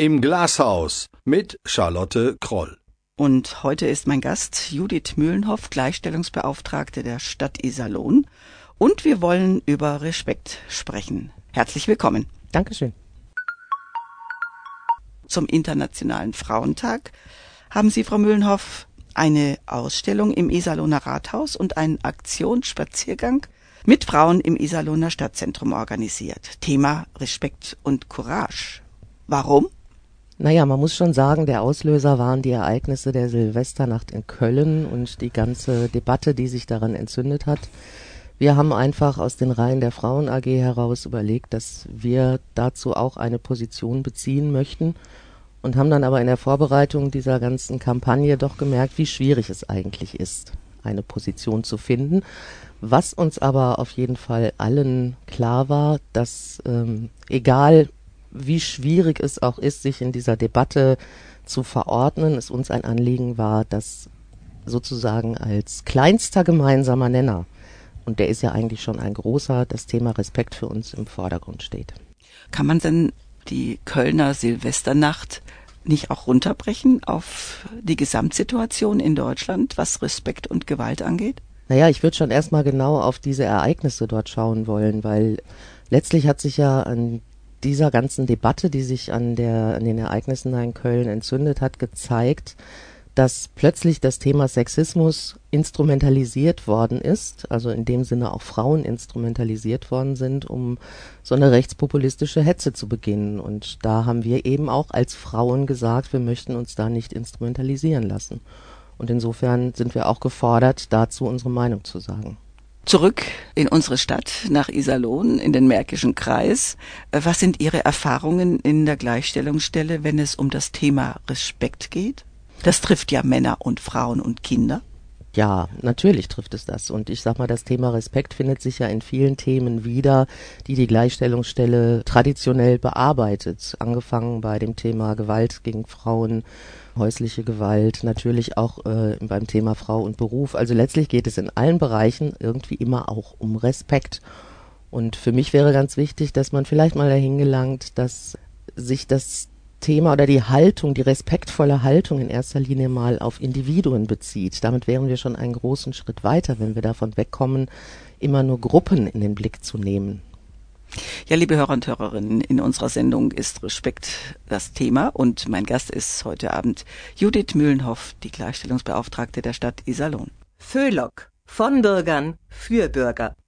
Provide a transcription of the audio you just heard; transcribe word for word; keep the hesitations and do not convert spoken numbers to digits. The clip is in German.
Im Glashaus mit Charlotte Kroll. Und heute ist mein Gast Judith Mühlenhoff, Gleichstellungsbeauftragte der Stadt Iserlohn. Und wir wollen über Respekt sprechen. Herzlich willkommen. Dankeschön. Zum Internationalen Frauentag haben Sie, Frau Mühlenhoff, eine Ausstellung im Iserlohner Rathaus und einen Aktionsspaziergang mit Frauen im Iserlohner Stadtzentrum organisiert. Thema Respekt und Courage. Warum? Naja, man muss schon sagen, der Auslöser waren die Ereignisse der Silvesternacht in Köln und die ganze Debatte, die sich daran entzündet hat. Wir haben einfach aus den Reihen der Frauen A G heraus überlegt, dass wir dazu auch eine Position beziehen möchten und haben dann aber in der Vorbereitung dieser ganzen Kampagne doch gemerkt, wie schwierig es eigentlich ist, eine Position zu finden. Was uns aber auf jeden Fall allen klar war, dass ähm, egal wie schwierig es auch ist, sich in dieser Debatte zu verordnen, es uns ein Anliegen war, dass sozusagen als kleinster gemeinsamer Nenner, und der ist ja eigentlich schon ein großer, das Thema Respekt für uns im Vordergrund steht. Kann man denn die Kölner Silvesternacht nicht auch runterbrechen auf die Gesamtsituation in Deutschland, was Respekt und Gewalt angeht? Naja, ich würde schon erstmal genau auf diese Ereignisse dort schauen wollen, weil letztlich hat sich ja an dieser ganzen Debatte, die sich an, der, an den Ereignissen in Köln entzündet hat, gezeigt, dass plötzlich das Thema Sexismus instrumentalisiert worden ist, also in dem Sinne auch Frauen instrumentalisiert worden sind, um so eine rechtspopulistische Hetze zu beginnen. Und da haben wir eben auch als Frauen gesagt, wir möchten uns da nicht instrumentalisieren lassen. Und insofern sind wir auch gefordert, dazu unsere Meinung zu sagen. Zurück in unsere Stadt, nach Iserlohn, in den Märkischen Kreis. Was sind Ihre Erfahrungen in der Gleichstellungsstelle, wenn es um das Thema Respekt geht? Das trifft ja Männer und Frauen und Kinder. Ja, natürlich trifft es das. Und ich sag mal, das Thema Respekt findet sich ja in vielen Themen wieder, die die Gleichstellungsstelle traditionell bearbeitet. Angefangen bei dem Thema Gewalt gegen Frauen, häusliche Gewalt, natürlich auch äh, beim Thema Frau und Beruf. Also letztlich geht es in allen Bereichen irgendwie immer auch um Respekt. Und für mich wäre ganz wichtig, dass man vielleicht mal dahin gelangt, dass sich das Thema oder die Haltung, die respektvolle Haltung in erster Linie mal auf Individuen bezieht. Damit wären wir schon einen großen Schritt weiter, wenn wir davon wegkommen, immer nur Gruppen in den Blick zu nehmen. Ja, liebe Hörer und Hörerinnen, in unserer Sendung ist Respekt das Thema und mein Gast ist heute Abend Judith Mühlenhoff, die Gleichstellungsbeauftragte der Stadt Iserlohn. Föhlock, von Bürgern für Bürger.